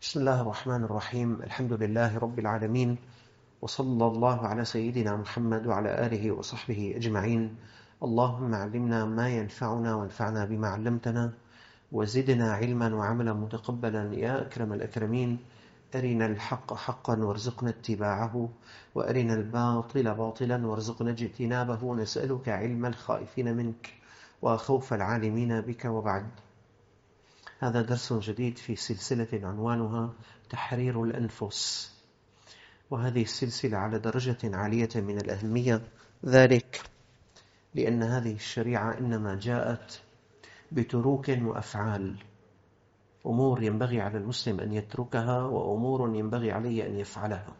بسم الله الرحمن الرحيم. الحمد لله رب العالمين، وصلى الله على سيدنا محمد وعلى آله وصحبه أجمعين. اللهم علمنا ما ينفعنا وانفعنا بما علمتنا، وزدنا علما وعملا متقبلا يا أكرم الأكرمين. أرنا الحق حقا وارزقنا اتباعه، وأرنا الباطل باطلا وارزقنا اجتنابه. نسألك علم الخائفين منك وخوف العالمين بك، وبعد. هذا درس جديد في سلسلة عنوانها تحرير الأنفس، وهذه السلسلة على درجة عالية من الأهمية، ذلك لأن هذه الشريعة إنما جاءت بتروك وأفعال، أمور ينبغي على المسلم أن يتركها، وأمور ينبغي عليه أن يفعلها.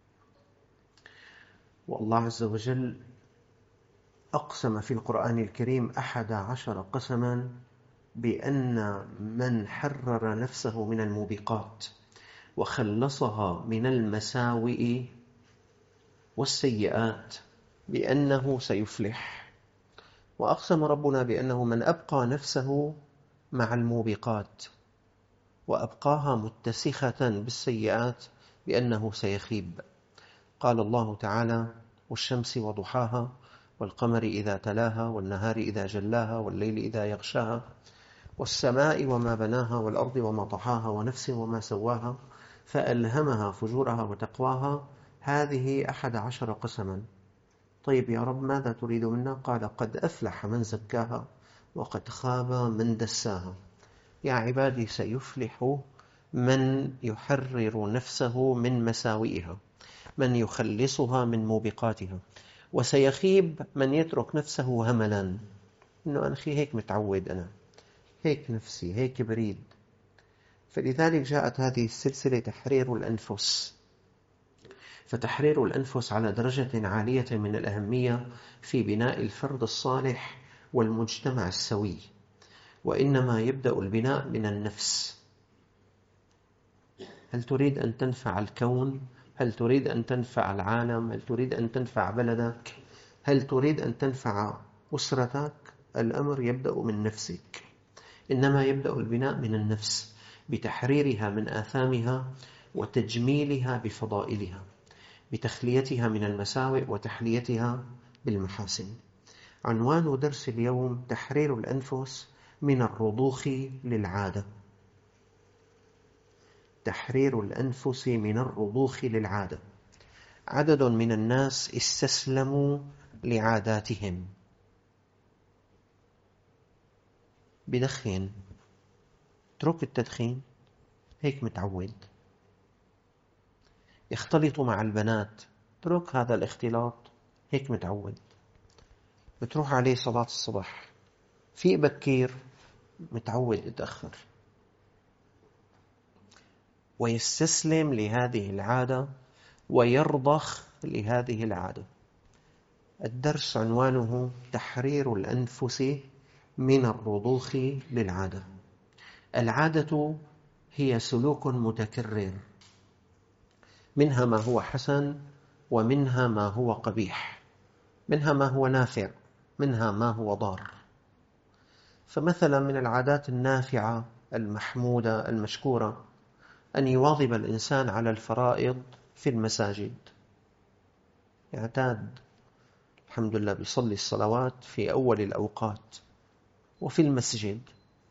والله عز وجل أقسم في القرآن الكريم 11 قسما بأن من حرر نفسه من الموبقات وخلصها من المساوئ والسيئات بأنه سيفلح. وأقسم ربنا بأنه من أبقى نفسه مع الموبقات وأبقاها متسخة بالسيئات بأنه سيخيب. قال الله تعالى: والشمس وضحاها والقمر إذا تلاها والنهار إذا جلاها والليل إذا يغشاها والسماء وما بناها والأرض وما طحاها ونفس وما سواها فألهمها فجورها وتقواها. هذه 11 قسما. طيب يا رب، ماذا تريد منا؟ قال: قد أفلح من زكاها وقد خاب من دساها. يا عبادي، سيفلح من يحرر نفسه من مساوئها، من يخلصها من موبقاتها، وسيخيب من يترك نفسه هملا، إنه أنا هيك متعود، أنا هيك نفسي، هيك بريد. فلذلك جاءت هذه السلسلة تحرير الأنفس. فتحرير الأنفس على درجة عالية من الأهمية في بناء الفرد الصالح والمجتمع السوي، وإنما يبدأ البناء من النفس. هل تريد أن تنفع الكون؟ هل تريد أن تنفع العالم؟ هل تريد أن تنفع بلدك؟ هل تريد أن تنفع أسرتك؟ الأمر يبدأ من نفسك. إنما يبدأ البناء من النفس، بتحريرها من آثامها وتجميلها بفضائلها، بتخليتها من المساوئ وتحليتها بالمحاسن. عنوان درس اليوم: تحرير الأنفس من الرضوخ للعادة. تحرير الأنفس من الرضوخ للعادة. عدد من الناس استسلموا لعاداتهم. بدخن، اترك التدخين، هيك متعود. يختلط مع البنات، اترك هذا الاختلاط، هيك متعود. بتروح عليه صلاة الصبح، في بكير، متعود اتأخر. ويستسلم لهذه العادة ويرضخ لهذه العادة. الدرس عنوانه تحرير الأنفس من الرضوخ للعادة. العادة هي سلوك متكرر، منها ما هو حسن ومنها ما هو قبيح، منها ما هو نافع منها ما هو ضار. فمثلا من العادات النافعة المحمودة المشكورة أن يواظب الإنسان على الفرائض في المساجد. يعتاد الحمد لله بيصلي الصلوات في أول الأوقات وفي المسجد،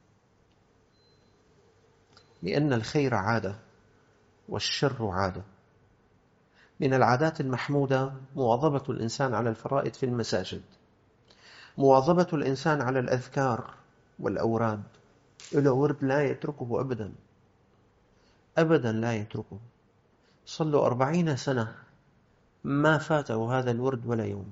لأن الخير عادة والشر عادة. من العادات المحمودة مواظبة الإنسان على الفرائض في المساجد، مواظبة الإنسان على الأذكار والأوراد. له ورد لا يتركه أبدا، أبدا لا يتركه. صلوا 40 سنة ما فاته هذا الورد ولا يوم.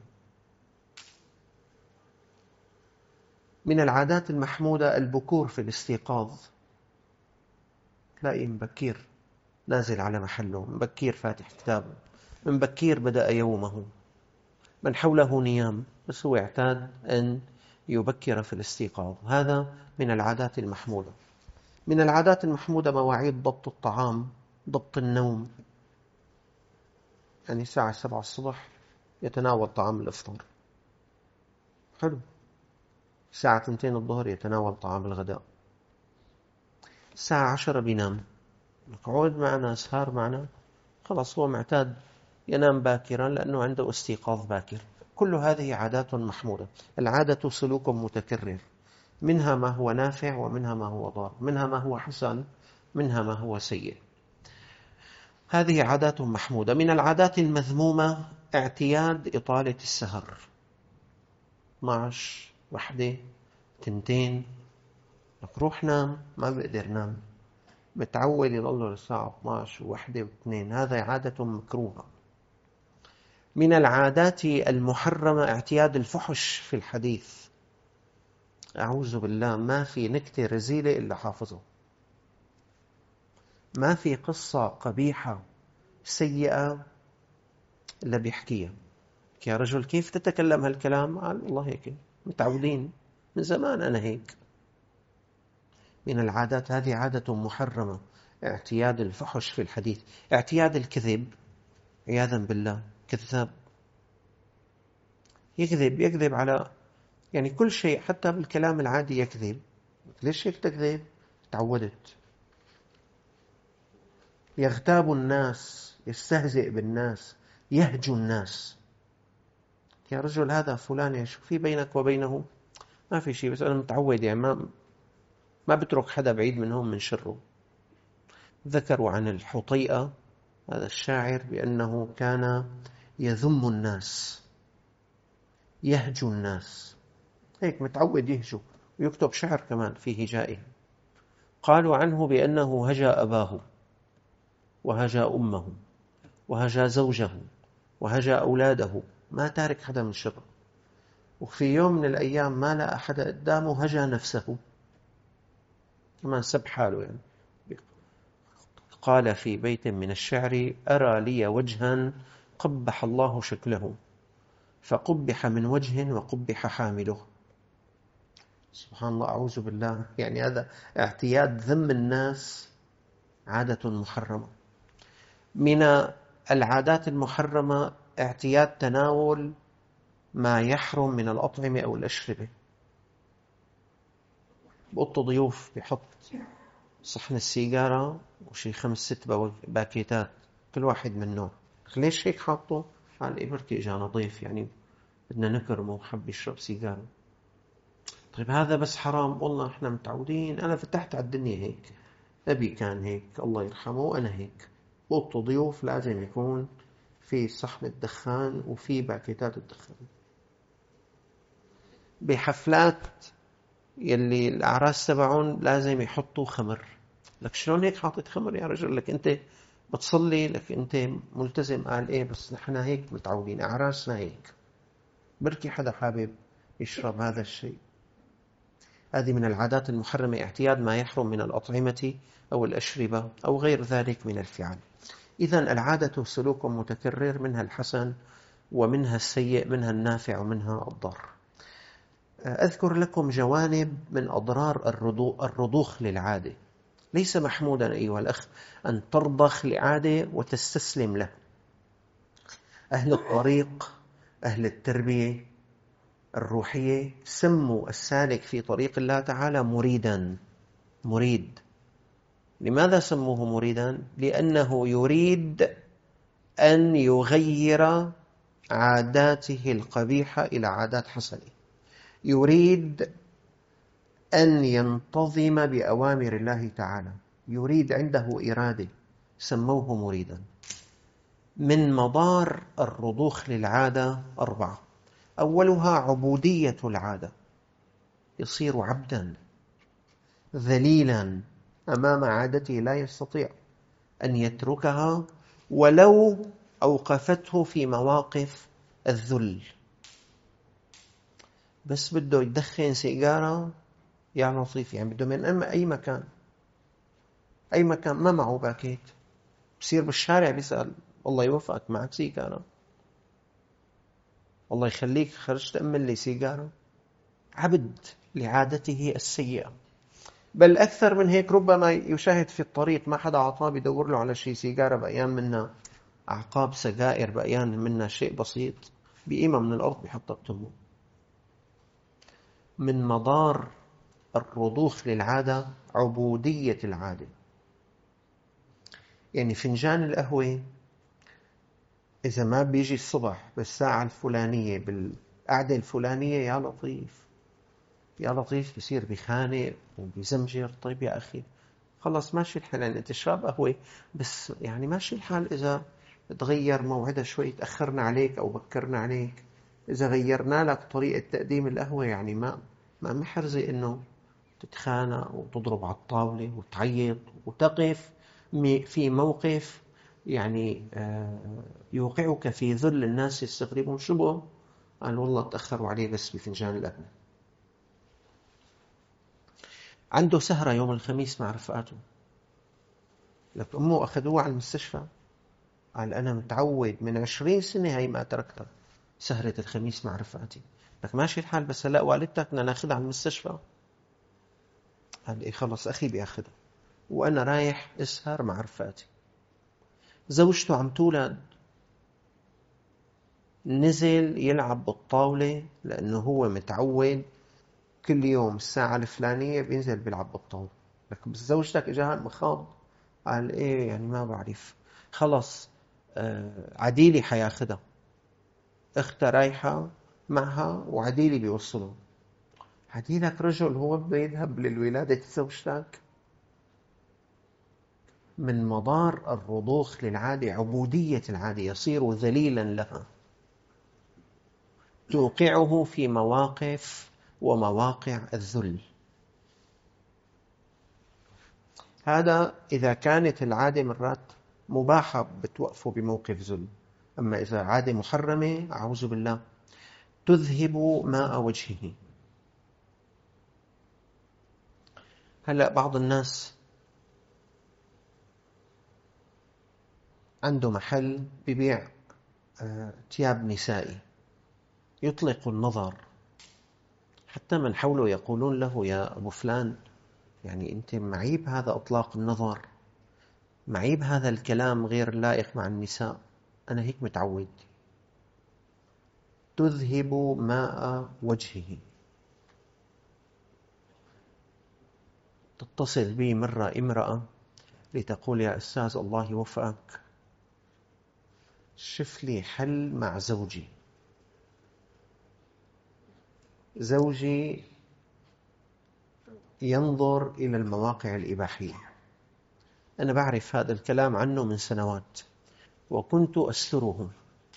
من العادات المحمودة البكور في الاستيقاظ. تلاقي مبكير نازل على محله، مبكير فاتح كتابه، مبكير بدأ يومه، من حوله نيام، بس هو اعتاد أن يبكر في الاستيقاظ. هذا من العادات المحمودة. من العادات المحمودة مواعيد ضبط الطعام، ضبط النوم. يعني الساعة 7 الصبح يتناول طعام الإفطار، حلو. الساعة 2 الظهر يتناول طعام الغداء، الساعة 10 بينام. قعود معنا، سهر معنا، خلاص هو معتاد ينام باكرا لأنه عنده استيقاظ باكر. كل هذه عادات محمودة. العادة سلوك متكرر، منها ما هو نافع ومنها ما هو ضار، منها ما هو حسن، منها ما هو سيء. هذه عادات محمودة. من العادات المذمومة اعتياد إطالة السهر، 12 1 2، لك روح نام، ما بقدر نام، متعود يضل للساعة 12 و1 و2. هذا عادة مكروهة. من العادات المحرمة اعتياد الفحش في الحديث. أعوذ بالله، ما في نكتة رزيلة إلا حافظه، ما في قصة قبيحة سيئة إلا بيحكيها. يا رجل كيف تتكلم هالكلام؟ قال والله هيك متعودين من زمان أنا هيك. من العادات هذه عادة محرمة، اعتياد الفحش في الحديث. اعتياد الكذب، عياذا بالله، كذاب، يكذب على يعني كل شيء، حتى بالكلام العادي يكذب. ليش هيك تكذب؟ تعودت. يغتاب الناس، يستهزئ بالناس، يهجو الناس. يا رجل هذا فلان، يا شو في بينك وبينه؟ ما في شيء، بس أنا متعود يعني ما بترك حدا بعيد منهم من شره. ذكروا عن الحطيئة هذا الشاعر بأنه كان يذم الناس، يهجو الناس، هيك متعود يهجو، ويكتب شعر كمان في هجائه. قالوا عنه بأنه هجا أباه، وهجا أمه، وهجا زوجه، وهجا أولاده، ما تارك حدا من شره. وفي يوم من الأيام ما لقى حدا قدامه، هجا نفسه كمان، سب حاله يعني. قال في بيت من الشعر: أرى لي وجها قبح الله شكله، فقبح من وجه وقبح حامله. سبحان الله، أعوذ بالله. يعني هذا اعتياد ذم الناس، عادة محرمة. من العادات المحرمة اعتياد تناول ما يحرم من الأطعمة أو الأشربة. بأوضة ضيوف بيحط صحن السيجارة وشي 5 6 باكيتات، كل واحد من نوع. ليش هيك حاطه؟ قال إيه بركي إجانا ضيف، يعني بدنا نكرمه وحب يشرب سيجارة. طيب هذا بس حرام؟ والله احنا متعودين، أنا فتحت على الدنيا هيك، أبي كان هيك الله يرحمه، وأنا هيك. بأوضة ضيوف لازم يكون في صحن الدخان وفي باكيتات الدخان. بحفلات يلي الأعراس تبعون لازم يحطوا خمر. لك شلون هيك حاطط خمر يا رجل؟ لك أنت بتصلي، لك أنت ملتزم. قال إيه بس نحن هيك متعودين، أعراسنا هيك، بركي حدا حابب يشرب هذا الشيء. هذه من العادات المحرمة، اعتياد ما يحرم من الأطعمة أو الأشربة أو غير ذلك من الفعل. إذن العادة سلوك متكرر، منها الحسن ومنها السيء، منها النافع ومنها الضار. أذكر لكم جوانب من أضرار الرضوخ للعادة. ليس محمودا أيها الأخ أن ترضخ لعادة وتستسلم له. أهل الطريق، أهل التربية الروحية، سموا السالك في طريق الله تعالى مريد. لماذا سموه مريدا؟ لأنه يريد أن يغير عاداته القبيحة إلى عادات حسنة، يريد أن ينتظم بأوامر الله تعالى، يريد، عنده إرادة، سموه مريدا. من مضار الرضوخ للعادة 4. أولها عبودية العادة، يصير عبدا ذليلا أمام عادته، لا يستطيع أن يتركها ولو أوقفته في مواقف الذل. بس بده يدخن سيجارة يا لطيف، يعني بده من أي مكان ما معه باكيت، بصير بالشارع بيسأل الله يوفقك معك سيجارة؟ الله يخليك خرجت تأمن لي سيجارة. عبد لعادته السيئة. بل أكثر من هيك، ربما يشاهد في الطريق ما حدا عطاه، بدور له على شيء سيجارة، بقيان منها أعقاب سجائر، بقيان منها شيء بسيط، بقيمة من الأرض بيحطها بتمه. من مضار الرضوخ للعادة عبودية العادة. يعني فنجان القهوة إذا ما بيجي الصبح بالساعة الفلانية بالقعدة الفلانية، يا لطيف يا لطيف بصير بخانق وبزمجر. طيب يا أخي خلص ماشي الحال، يعني تشرب قهوة، بس يعني ماشي الحال إذا تغير موعدها شوي، تأخرنا عليك أو بكرنا عليك، إذا غيرنا لك طريقة تقديم القهوة، يعني ما محرزة إنه تتخانق وتضرب على الطاولة وتعيط وتقف في موقف يعني يوقعك في ذل. الناس يستغربون شو بهم؟ قال والله تأخروا عليه بس بفنجان القهوة. عنده سهرة يوم الخميس مع رفقاته، لك أمه أخذوه على المستشفى، قال أنا متعود من 20 سنة هي ما تركتها، سهرة الخميس مع رفقاتي. لك ماشي الحال، بس هلأ والدتك بدنا ناخذها على المستشفى. قال إيه خلص أخي بياخذها وأنا رايح أسهر مع رفقاتي. زوجته عم تولد، نزل يلعب بالطاولة لأنه هو متعود كل يوم الساعة الفلانية بينزل بيلعب بالطاولة. لك بس زوجتك إجاها المخاض، قال إيه يعني ما بعرف. خلص عديلي حياخدها، اختها رايحة معها وعديلي بيوصله. عديلك رجل هو بده يذهب للولادة زوجتك. من مضار الرضوخ للعادة عبودية العادة، يصير ذليلا لها، توقعه في مواقف ومواقع الذل. هذا إذا كانت العادة مرات مباحة بتوقفه بموقف ذل. أما إذا عادة محرمة أعوذ بالله تذهب ماء وجهه. هلأ بعض الناس عنده محل ببيع ثياب نسائي، يطلق النظر، حتى من حوله يقولون له يا أبو فلان يعني أنت معيب هذا إطلاق النظر، معيب هذا الكلام غير لائق مع النساء، أنا هيك متعود. تذهب ماء وجهه. تتصل بي مرة امرأة لتقول يا أستاذ الله يوفقك، شف لي حل مع زوجي. زوجي ينظر إلى المواقع الإباحية، أنا بعرف هذا الكلام عنه من سنوات وكنت أستره،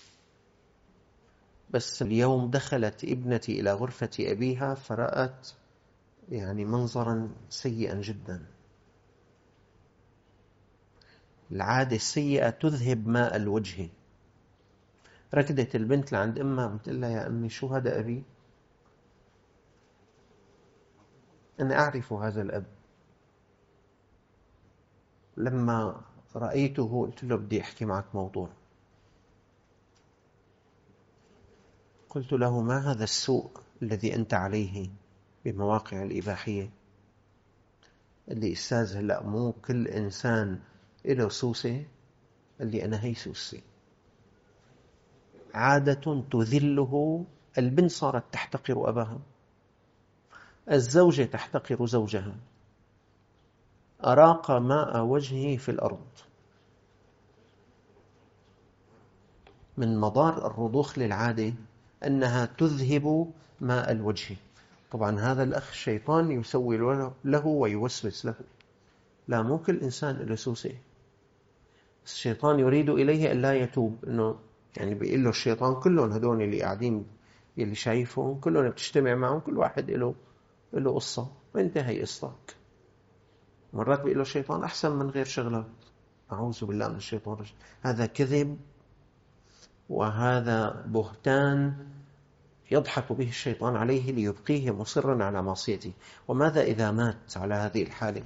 بس اليوم دخلت ابنتي إلى غرفة أبيها فرأت يعني منظرا سيئا جدا. العادة السيئة تذهب ماء الوجه. ركضت البنت لعند أمها قلت لها يا أمي شو هذا أبي؟ أنا أعرف هذا الأب، لما رأيته قلت له بدي أحكي معك موضوع. قلت له ما هذا السوء الذي أنت عليه بمواقع الإباحية؟ قال لي أستاذ هلأ مو كل إنسان له سوسة؟ قال لي أنا هي سوسي. عادة تذله. البنت صارت تحتقر أباها، الزوجة تحتقر زوجها، أراق ماء وجهه في الأرض. من مضار الرضوخ للعادة أنها تذهب ماء الوجه. طبعا هذا الأخ الشيطان يسوي له ويوسوس له، لا مو كل إنسان له سوسة. الشيطان يريد إليه أن لا يتوب، إنه يعني بيقول له الشيطان كلهم هدول اللي قاعدين اللي شايفهم كلهم بتجتمع معهم، كل واحد له قصة وانتهي قصتك. مرات بيقول له الشيطان أحسن من غير شغلك. أعوذ بالله من الشيطان الرجيم. هذا كذب وهذا بهتان يضحك به الشيطان عليه ليبقيه مصرا على معصيته. وماذا إذا مات على هذه الحالة؟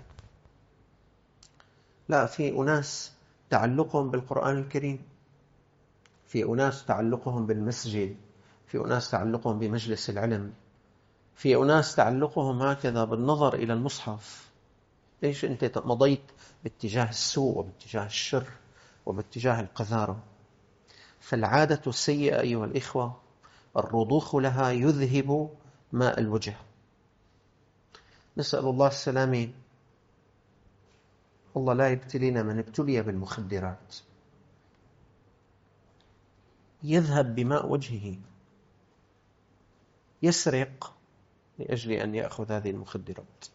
لا، في أناس تعلقهم بالقرآن الكريم، في أناس تعلقهم بالمسجد، في أناس تعلقهم بمجلس العلم، في أناس تعلقهم هكذا بالنظر إلى المصحف. ليش أنت مضيت باتجاه السوء وباتجاه الشر وباتجاه القذارة؟ فالعادة السيئة أيها الإخوة الرضوخ لها يذهب ماء الوجه. نسأل الله السلامة. الله لا يبتلينا من ابتلي بالمخدرات، يذهب بماء وجهه يسرق لأجل أن يأخذ هذه المخدرات،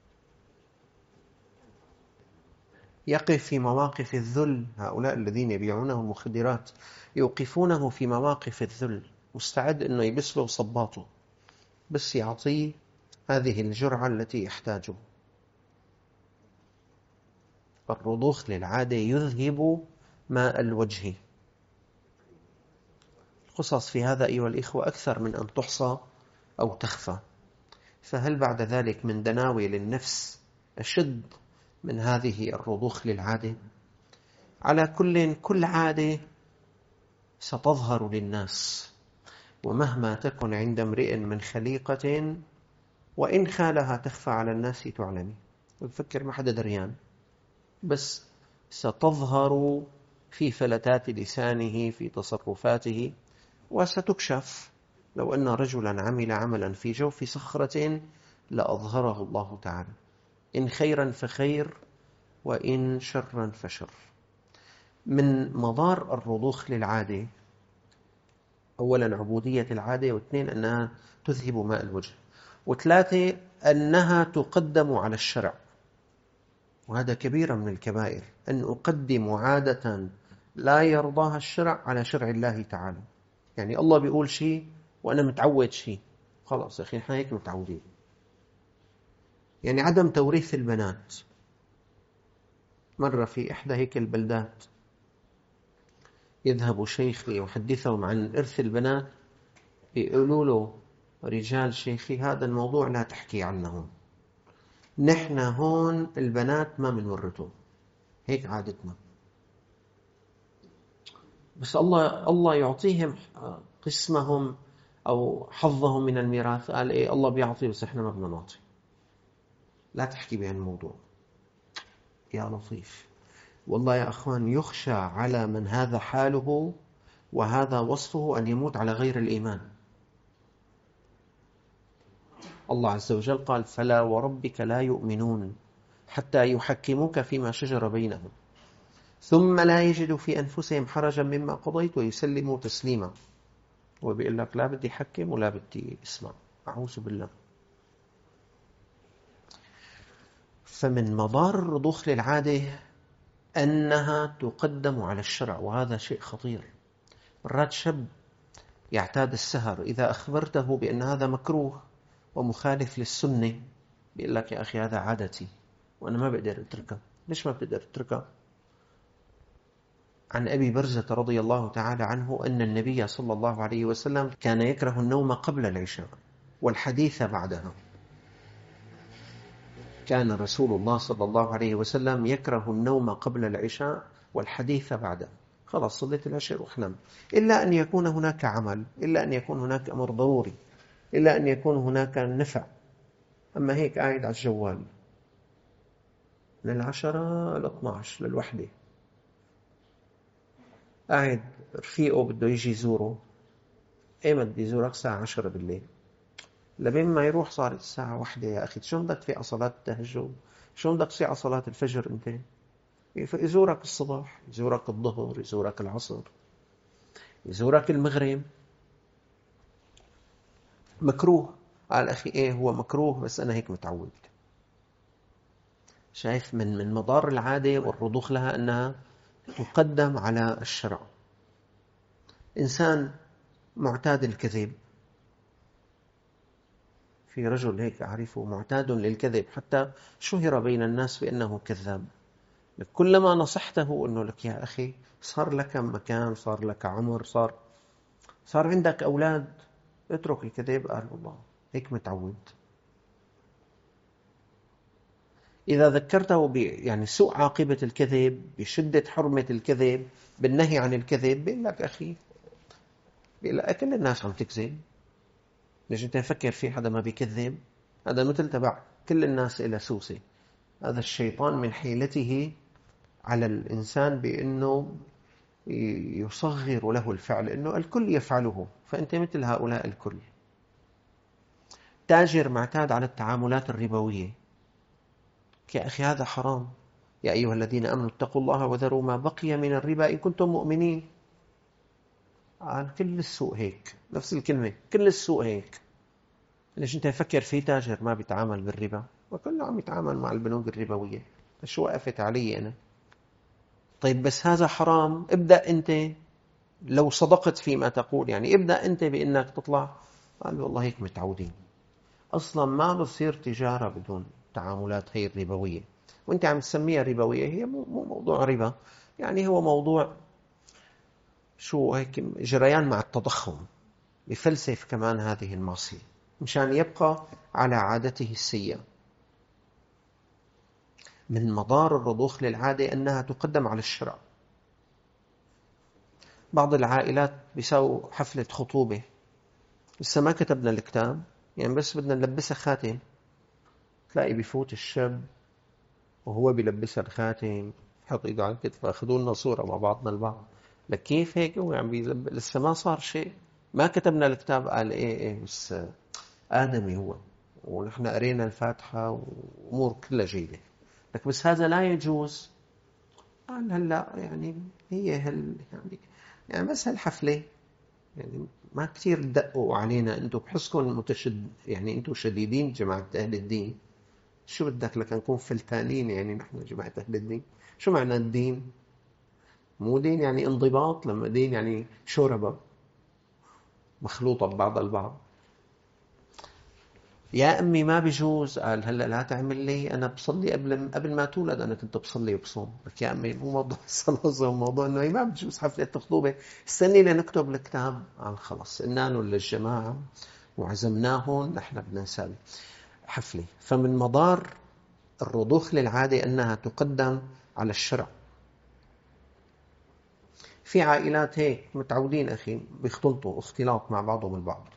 يقف في مواقف الذل. هؤلاء الذين يبيعونه المخدرات يوقفونه في مواقف الذل، مستعد أنه يبس له صباطه بس يعطيه هذه الجرعة التي يحتاجها. الرضوخ للعادة يذهب ماء الوجه. القصص في هذا أيها الإخوة أكثر من أن تحصى أو تخفى. فهل بعد ذلك من دناوي للنفس أشد من هذه الرضوخ للعادة؟ على كل عادة ستظهر للناس، ومهما تكن عند امرئ من خليقة وإن خالها تخفى على الناس تعلمي. بفكر ما حدا دريان، بس ستظهر في فلتات لسانه، في تصرفاته، وستكشف. لو أن رجلا عمل عملا في جوف صخرة لأظهره الله تعالى، إن خيرا فخير وإن شرا فشر. من مضار الرضوخ للعادة أولا عبودية العادة، واثنين أنها تذهب ماء الوجه، وثلاثة أنها تقدم على الشرع. وهذا كبيرة من الكبائر، أن أقدم عادة لا يرضاها الشرع على شرع الله تعالى. يعني الله بيقول شيء وأنا متعود شيء، خلاص يا أخي إحنا هيك متعودين. يعني عدم توريث البنات. مرة في إحدى هيك البلدات يذهب شيخ ليحدثهم عن إرث البنات، يقولوا له رجال شيخي هذا الموضوع لا تحكي عنه، نحن هون البنات ما بنورثهم، هيك عادتنا. بس الله يعطيهم قسمهم أو حظهم من الميراث. قال إيه الله بيعطي بس إحنا ما بدنا نعطي، لا تحكي بهذا الموضوع. يا لطيف، والله يا أخوان يخشى على من هذا حاله وهذا وصفه أن يموت على غير الإيمان. الله عز وجل قال فلا وربك لا يؤمنون حتى يحكموك فيما شجر بينهم ثم لا يجدوا في أنفسهم حرجا مما قضيت ويسلموا تسليما. وبيقول لك لا بدي حكم ولا بدي اسمع، أعوذ بالله. فمن مضار الرضوخ للعادة أنها تقدم على الشرع، وهذا شيء خطير. مرات شاب يعتاد السهر، إذا أخبرته بأن هذا مكروه ومخالف للسنة بيقول لك يا أخي هذا عادتي وأنا ما بقدر أتركه. ليش ما بتقدر تتركه؟ عن أبي برزة رضي الله تعالى عنه أن النبي صلى الله عليه وسلم كان يكره النوم قبل العشاء والحديث بعدها. كان رسول الله صلى الله عليه وسلم يكره النوم قبل العشاء والحديث بعدها. خلاص صليت العشاء روح نام، إلا أن يكون هناك عمل، إلا أن يكون هناك أمر ضروري، إلا أن يكون هناك نفع. أما هيك قاعد على الجوال من 10 ل 12 للوحدة، قاعد رفيقه بده يجي يزوره، ايمت بدي يزورك الساعة 10 بالليل، لبين ما يروح صارت الساعة 1. يا أخي شو بدك في صلاة التهجد؟ شو بدك في صلاة الفجر أنت؟ يزورك الصباح، يزورك الظهر، يزورك العصر، يزورك المغرب. مكروه. قال أخي إيه هو مكروه بس أنا هيك متعود. شايف من مضار العادة والرضوخ لها أنها تقدم على الشرع. إنسان معتاد الكذب، في رجل هيك أعرفه معتاد للكذب حتى شهر بين الناس بأنه كذاب. كلما نصحته أنه لك يا أخي صار لك مكان، صار لك عمر، صار عندك أولاد، اترك الكذب. قال الله هيك متعود. إذا ذكرته يعني سوء عاقبة الكذب، بشدة حرمة الكذب، بالنهي عن الكذب، بيقول لك أخي، بيقول لك كل الناس عم تكذب، ليش أنت تفكر في حدا ما بيكذب؟ هذا مثل تبع كل الناس إلى سوسة. هذا الشيطان من حيلته على الإنسان بأنه يصغر له الفعل، أنه الكل يفعله فأنت مثل هؤلاء الكل. تاجر معتاد على التعاملات الربوية، يا أخي هذا حرام، يا أيها الذين آمنوا اتقوا الله وذروا ما بقي من الربا إن كنتم مؤمنين. كل السوق هيك، نفس الكلمة، كل السوق هيك. ليش أنت فكر في تاجر ما بيتعامل بالربا؟ وكله عم يتعامل مع البنوك الربوية. شو وقفت علي أنا؟ طيب بس هذا حرام. ابدأ أنت لو صدقت فيما تقول، يعني ابدأ أنت بأنك تطلع. قال والله هيك متعودين، أصلا ما بصير تجارة بدون تعاملات هي الربوية. وانت عم تسميها ربوية، هي مو موضوع ربا، يعني هو موضوع شو هيك جريان مع التضخم. بفلسف كمان هذه المعصية مشان يبقى على عادته السيئة. من مضار الرضوخ للعادة أنها تقدم على الشرع. بعض العائلات بيساووا حفلة خطوبة، لسه ما كتبنا الكتاب، يعني بس بدنا نلبسها خاتم. تلاقي بفوت الشاب وهو بيلبسها الخاتم، يحط ايده على كتفه، اخذوا لنا صورة مع بعضنا البعض. لك كيف هيك؟ هو عم لسه ما صار شيء، ما كتبنا الكتاب. قال ايه بس آدمي هو، ونحن قرينا الفاتحة وأمور كلها جيدة. لك بس هذا لا يجوز. قال هلا يعني هي يعني بس هالحفلة، يعني ما كثير دقوا علينا. انتم بحسكم يعني انتم شديدين جماعة أهل الدين. شو بدك لك نكون فلتانين؟ يعني نحن جماعة أهل الدين، شو معنى الدين؟ مو دين يعني انضباط، لما دين يعني شوربة مخلوطة ببعض البعض. يا أمي ما بيجوز. قال هلأ لا تعمل لي، أنا بصلي قبل ما تولد أنا كنت بصلي وبصوم. لك يا أمي مو موضوع الصلاة، هو موضوع أنه ما بيجوز حفلة الخطوبة. استني لنكتب الكتاب. قال خلص إنانوا للجماعة وعزمناهم، نحن بدنا نسوي حفلة. فمن مضار الرضوخ للعادة أنها تقدم على الشرع. في عائلات هيك متعودين أخي بيختلطوا اختلاط مع بعضهم البعض،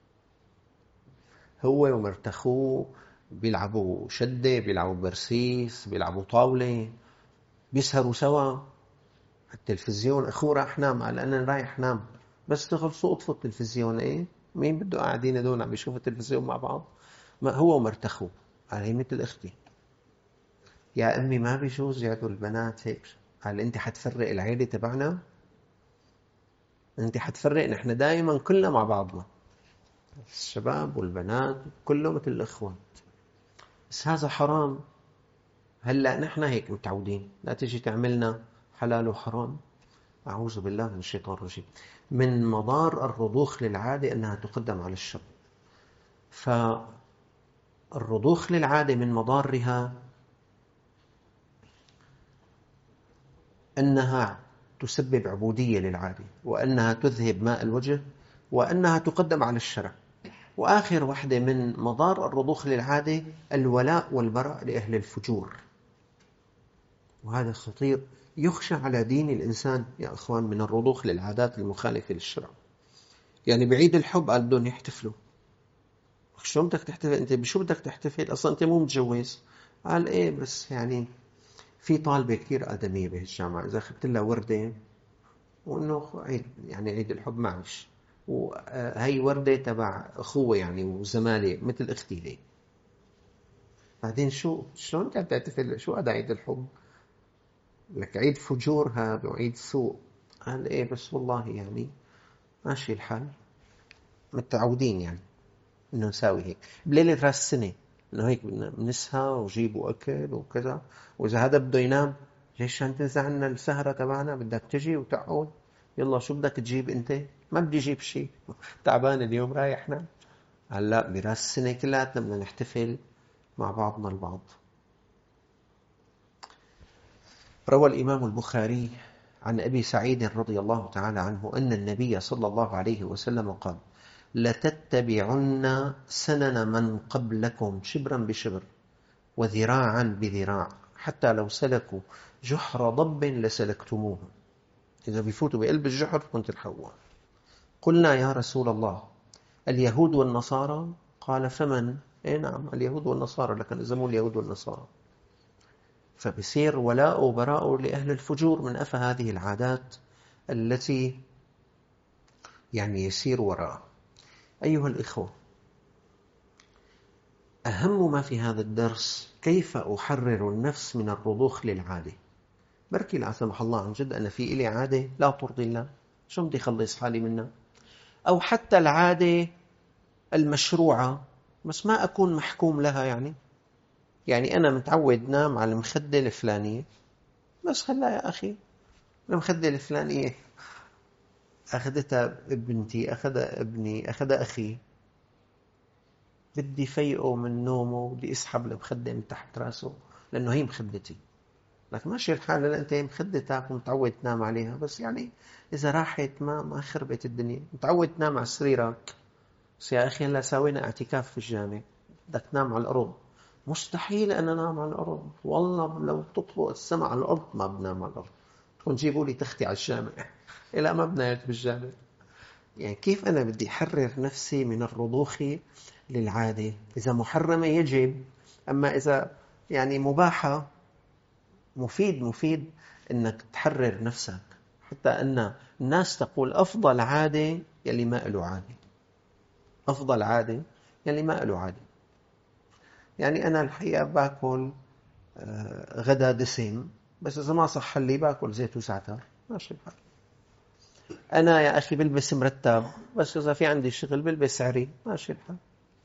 هو ومرت أخوه بيلعبوا شدة، بيلعبوا برسيس، بيلعبوا طاولة، بيسهروا سوا. التلفزيون أخوه راح نام، قال أنا رايح نام. بس تخلصوا اطفوا التلفزيون. إيه مين بده قاعدين هدول عم بيشوفوا التلفزيون مع بعض؟ ما هو ومرت أخوه. قال هي مثل أختي. يا أمي ما بيجوز يعدوا البنات هيك. قال أنت حتفرق العيلة تبعنا، أنت حتفرق. نحن دائما كلنا مع بعضنا، الشباب والبنات كله مثل الأخوة. بس هذا حرام. هلأ نحن هيك متعودين، لا تجي تعملنا حلال وحرام. أعوذ بالله من الشيطان الرجيم. من مضار الرضوخ للعادة أنها تقدم على الشر. فالرضوخ للعادة من مضارها أنها تسبب عبودية للعادة، وأنها تذهب ماء الوجه، وأنها تقدم على الشرع. وآخر واحدة من مضار الرضوخ للعادة الولاء والبراء لأهل الفجور. وهذا خطير، يخشى على دين الإنسان يا أخوان من الرضوخ للعادات المخالفة للشرع. يعني بعيد الحب قال بدهم يحتفلوا. شلون بدك تحتفل أنت؟ بشو بدك تحتفل؟ أصلا أنت مو متجوز. قال إيه بس يعني في طالبة كثير آدمية بهالجامعة، إذا أخذت لها وردة وإنه عيد، يعني عيد الحب معلش، وهي وردة تبع أخوة يعني وزمالة مثل أختي هي. بعدين شلون أنت بتحتفل؟ شو هذا عيد الحب؟ لك عيد فجور هذا وعيد سوء. قال إيه بس والله يعني ماشي الحال، متعودين يعني إنه نساوي هيك بليلة رأس السنة، إنه هيك بدنا نسهى وجيبوا أكل وكذا. وإذا هذا بده ينام، ليش عم تنزع عنا السهرة تبعنا؟ بدك تجي وتقعد، يلا شو بدك تجيب أنت؟ ما بدي أجيب شيء، تعبان اليوم رايح نام. هلا براس السنة كلاتنا بدنا نحتفل مع بعضنا البعض. روى الإمام البخاري عن أبي سعيد رضي الله تعالى عنه أن النبي صلى الله عليه وسلم قال: لتتبعن سنن من قبلكم شبرا بشبر وذراعا بذراع حتى لو سلكوا جحر ضب لسلكتموه. إذا بيفوتوا بقلب الجحر كنت تلحقوها. قلنا يا رسول الله اليهود والنصارى؟ قال فمن؟ إيه نعم اليهود والنصارى، لكن إذا مو اليهود والنصارى. فبصير ولاء وبراء لأهل الفجور من أفى هذه العادات التي يعني يسير وراءها. أيها الإخوة، أهم ما في هذا الدرس كيف أحرر النفس من الرضوخ للعادة. بركي لا سمح الله عن جد أنا في إلي عادة لا ترضي الله، شو بدي أخلص حالي منها؟ أو حتى العادة المشروعة بس ما أكون محكوم لها. يعني أنا متعود نام على المخدة الفلانية، بس هلا يا أخي المخدة الفلانية أخذتها ابنتي، أخذها ابني، أخذها أخي، بدي فيقه من نومه وبدي أسحب المخدة من تحت راسه لأنه هي مخدتي. لكن ماشي الحال لأن أنت مخدتك ومتعود تنام عليها، بس إذا راحت ما خربت الدنيا. متعود تنام على سريرك، بس يا أخي هلا سوينا اعتكاف في الجامع بدك تنام على الأرض. مستحيل أنا أنام على الأرض، والله لو تطبق السماء على الأرض ما بنام على الأرض. تكون جيبوا لي تختي على الجامع. إلا ما بنايت بالجامع. يعني كيف أنا بدي أحرر نفسي من الرضوخ للعادة؟ إذا محرمة يجب، أما إذا مباحة مفيد أنك تحرر نفسك. حتى أن الناس تقول أفضل عادة يلي ما له عادة، أفضل عادة يلي ما له عادة. أنا الحقيقة باكل غدا دسم، بس إذا ما صح لي باكل زيت وزعتر، ماشي الحال. أنا يا أخي بلبس مرتب، بس إذا في عندي شغل بلبس عري، ماشي الحال.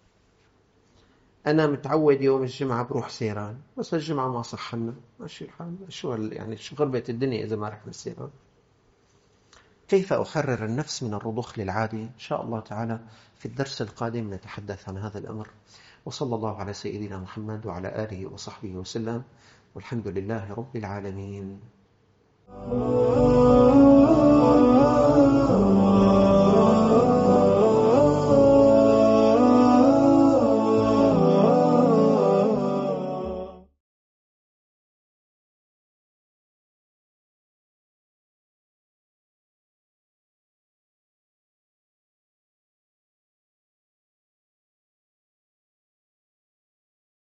أنا متعود يوم الجمعة بروح سيران، بس الجمعة ما صح لنا، ماشي الحال. شو غربة الدنيا إذا ما رحنا سيران. كيف أحرر النفس من الرضوخ للعادة؟ إن شاء الله تعالى في الدرس القادم نتحدث عن هذا الأمر. وصلى الله على سيدنا محمد وعلى آله وصحبه وسلم، والحمد لله رب العالمين.